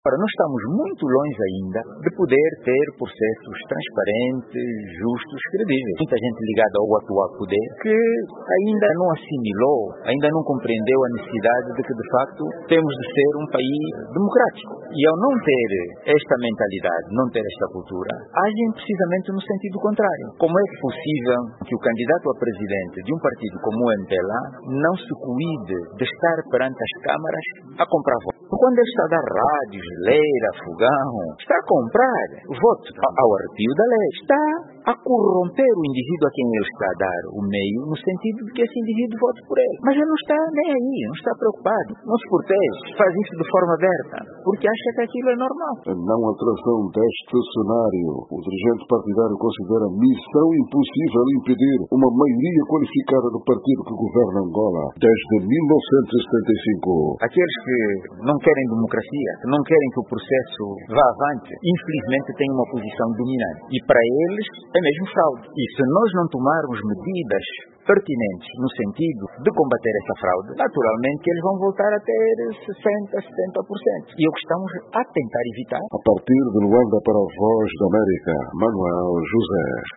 Ora, nós estamos muito longe ainda de poder ter processos transparentes, justos, credíveis. Muita gente ligada ao atual poder que ainda não assimilou, ainda não compreendeu a necessidade de que, de facto, temos de ser um país democrático. E ao não ter esta mentalidade, não ter esta cultura, agem precisamente no sentido contrário. Como é possível que o candidato a presidente de um partido como o MPLA não se cuide de estar perante as câmaras a comprar votos? Quando ele está a dar rádios, leira, fogão, está a comprar votos ao arrepio da lei, está a corromper o indivíduo a quem ele está a dar o meio, no sentido de que esse indivíduo vote por ele. Mas ele não está nem aí, não está preocupado, não se protege, faz isso de forma aberta, porque acha que aquilo é normal. A não alteração deste cenário, o dirigente partidário considera missão impossível impedir uma maioria qualificada do partido que governa Angola desde 1975. Aqueles que não querem democracia, que não querem que o processo vá avante, infelizmente têm uma posição dominante. E para eles é mesmo fraude. E se nós não tomarmos medidas pertinentes no sentido de combater essa fraude, naturalmente eles vão voltar a ter 60%, 70%. E é o que estamos a tentar evitar. A partir de Luanda para a Voz da América, Manuel José.